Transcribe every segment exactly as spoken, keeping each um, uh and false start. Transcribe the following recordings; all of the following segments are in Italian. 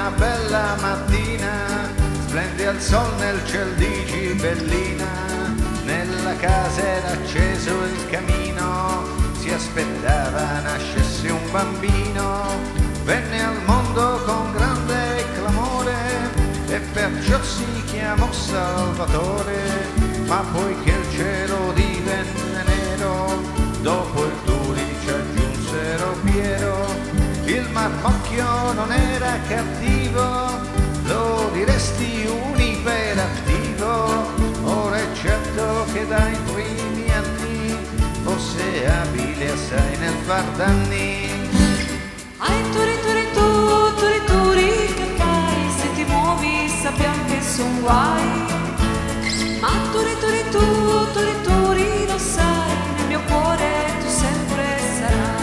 una bella mattina, splende al sol nel ciel di Gibellina, nella casa era acceso il camino, si aspettava nascesse un bambino, venne al mondo con grande clamore e perciò si chiamò Salvatore, ma poiché il cielo divenne nero, dopo il Giudice aggiunsero Piero, il marmocchio non era cattivo, lo diresti un iperattivo, ora è certo che dai primi anni fosse abile assai nel far danni. Ai turi turi tu, turi turi, che fai? Se ti muovi sappiamo che son guai. Ma turi turi tu, turi turi, lo sai, nel mio cuore tu sempre sarai.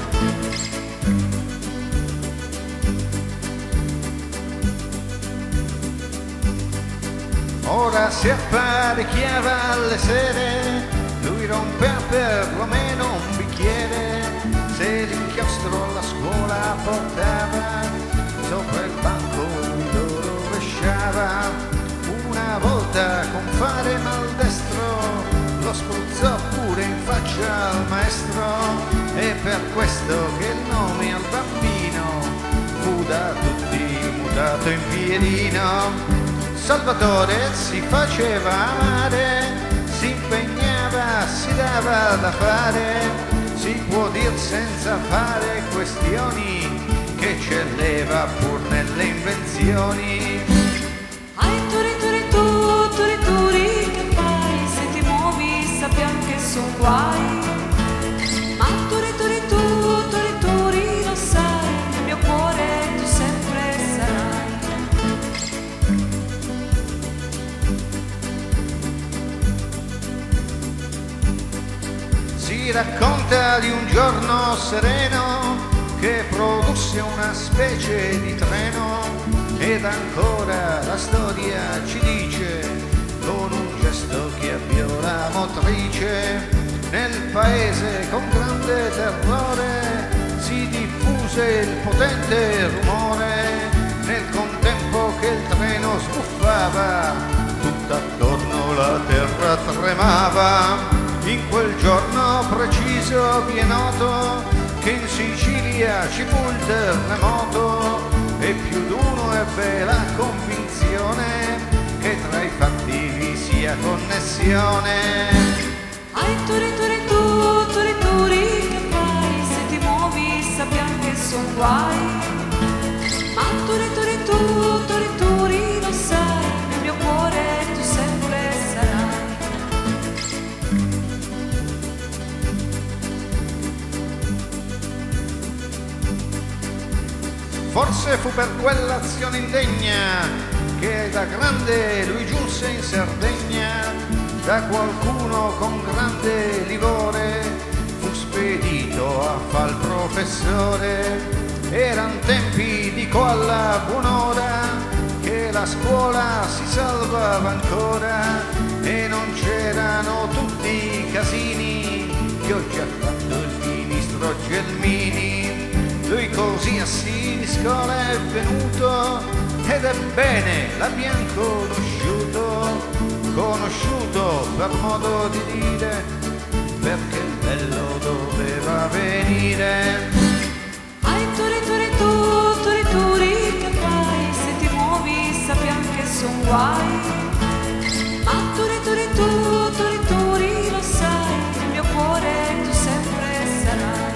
Ora si apparecchiava alle sere, lui rompea perlomeno un bicchiere, se l'inchiostro alla scuola portava, sopra il banco lui lo rovesciava. Una volta con fare maldestro lo spruzzò pure in faccia al maestro, e per questo che il nome al bambino fu da tutti mutato in Pierino. Salvatore si faceva amare, si impegnava, si dava da fare, si può dir senza fare questioni, che c'elleva pur nelle invenzioni. Ai turi turi tu, turi turi, che fai? Se ti muovi sappiamo che son guai. Ma turi turi tu, turi turi, lo sai, nel mio cuore tu sempre sarai. Si racconta di un giorno sereno che produsse una specie di treno, ed ancora la storia ci dice, con un gesto che avviò la motrice, nel paese con grande terrore si diffuse il potente rumore, nel contempo che il treno sbuffava, tutt'attorno la terra tremava. In quel giorno preciso vi è noto che in Sicilia ci fu il terremoto, e più d'uno ebbe la convinzione che tra i fatti vi sia connessione. Ai turi turi tu, turi turi, che fai? Se ti muovi sappiamo che son guai. Ma turi turi tu, turi turi, lo sai, nel mio cuore tu sempre sarai. Forse fu per quell'azione indegna che da grande lui giunse in Sardegna, da qualcuno con grande livore fu spedito a far il professore. Eran tempi, dico alla buon'ora, che la scuola si salvava ancora e non c'erano tutti i casini che ho già fatto il ministro Gelmini. Lui così a Siniscola è venuto, ed ebbene l'abbiam conosciuto, conosciuto per modo di dire, perché il bello doveva venire. Ai turi turi tu, turi turi, che fai? Se ti muovi sappiamo che son guai. Ma turi turi tu, turi turi, lo sai, nel mio cuore tu sempre sarai.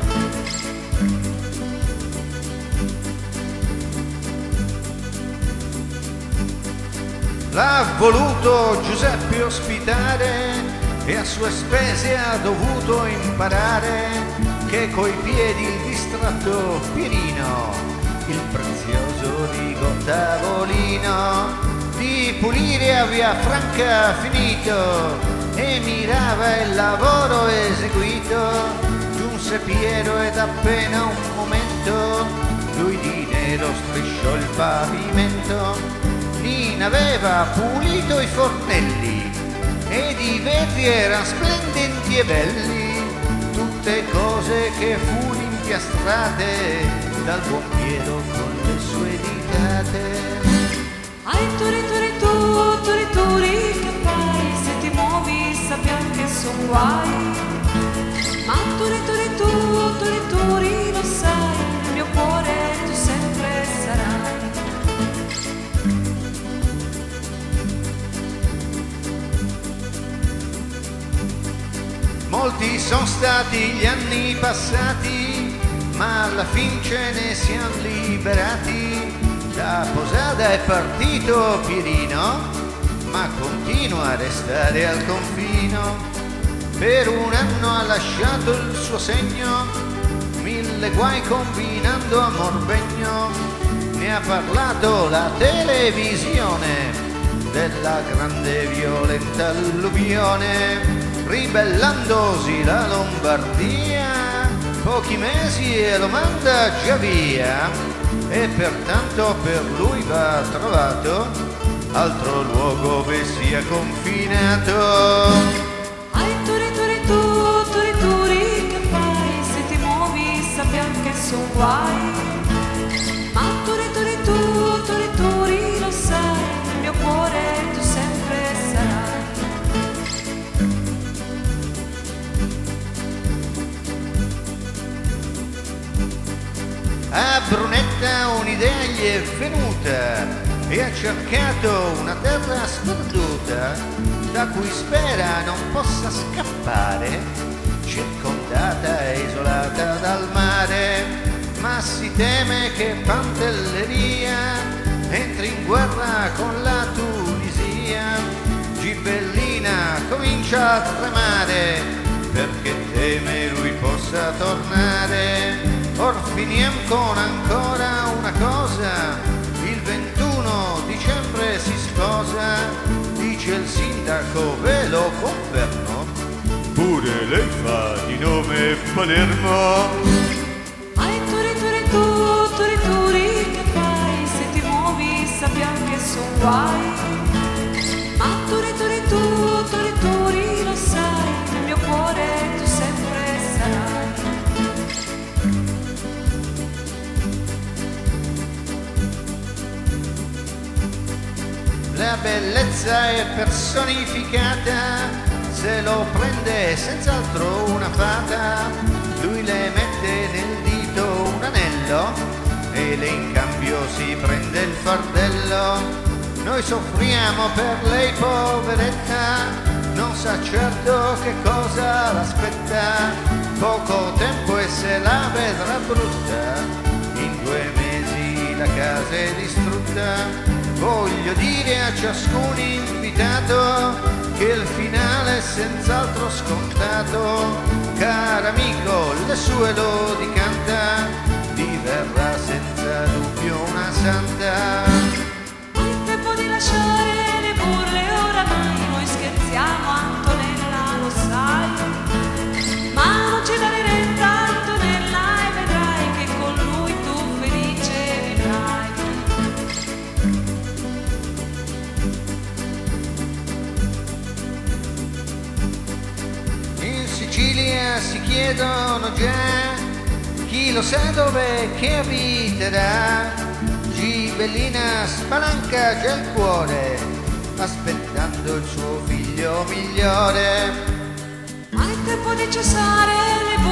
L'ha voluto Giuseppe ospitare e a sue spese ha dovuto imparare che coi piedi il distratto Pierino, il prezioso dico tavolino, di pulire a via Franca finito, e mirava il lavoro eseguito. Giunse Piero ed appena un momento lui di nero strisciò il pavimento. Nina aveva pulito i fornelli ed i vetri erano splendenti e belli, tutte cose che furono impiastrate dal buon Piero con le sue dita. elegante. Ai turi turi tu, turi turi che fai? Se ti muovi sappiamo che son guai. Ma turi turi tu, turi turi lo sai, nel mio cuore tu sempre sarai. Molti sono stati gli anni passati, ma alla fin ce ne siamo liberati. Da Posada è partito Pierino, ma continua a restare al confino. Per un anno ha lasciato il suo segno, mille guai combinando a Morbegno. Ne ha parlato la televisione della grande violenta alluvione, ribellandosi la Lombardia. Pochi mesi e lo manda già via, e pertanto per lui va trovato altro luogo dove sia confinato. Ai turi turi tu, turi turi che fai? Se ti muovi sappiamo che son guai. Ma turi turi tu, turi turi lo sai, nel mio cuore tu sempre sarai. A Brunetta un'idea gli è venuta e ha cercato una terra sperduta da cui spera non possa scappare, circondata e isolata dal mare. Ma si teme che Pantelleria entri in guerra con la Tunisia. Gibellina comincia a tremare perché teme lui possa tornare. Or finiam con ancora una cosa, il ventuno dicembre si sposa, dice il sindaco, ve lo confermo, pure lei fa di nome Palermo. Ai turi turi tu, turi turi che fai? Se ti muovi sappiamo che son guai. Ma turi turi tu, turi turi lo sai, nel mio cuore tu sempre sarai. La bellezza è personificata, se lo prende senz'altro una fata. Lui le mette nel dito un anello e le in cambio si prende il fardello. Noi soffriamo per lei poveretta, non sa certo che cosa l'aspetta. Poco tempo e se la vedrà brutta, in due mesi la casa è distrutta. Voglio dire a ciascun invitato che il finale è senz'altro scontato. Caro amico, le sue lodi canta, diverrà senza dubbio una santa. Il tempo di lasciare le burle oramai, noi scherziamo Antonella, lo sai. Ma non ci dare retta Antonella e vedrai che con lui tu felice vivrai. In Sicilia si chiedono già chi lo sa dove che abiterà. Gibellina spalanca già il cuore aspettando il suo figlio migliore. Ma è tempo di cessare le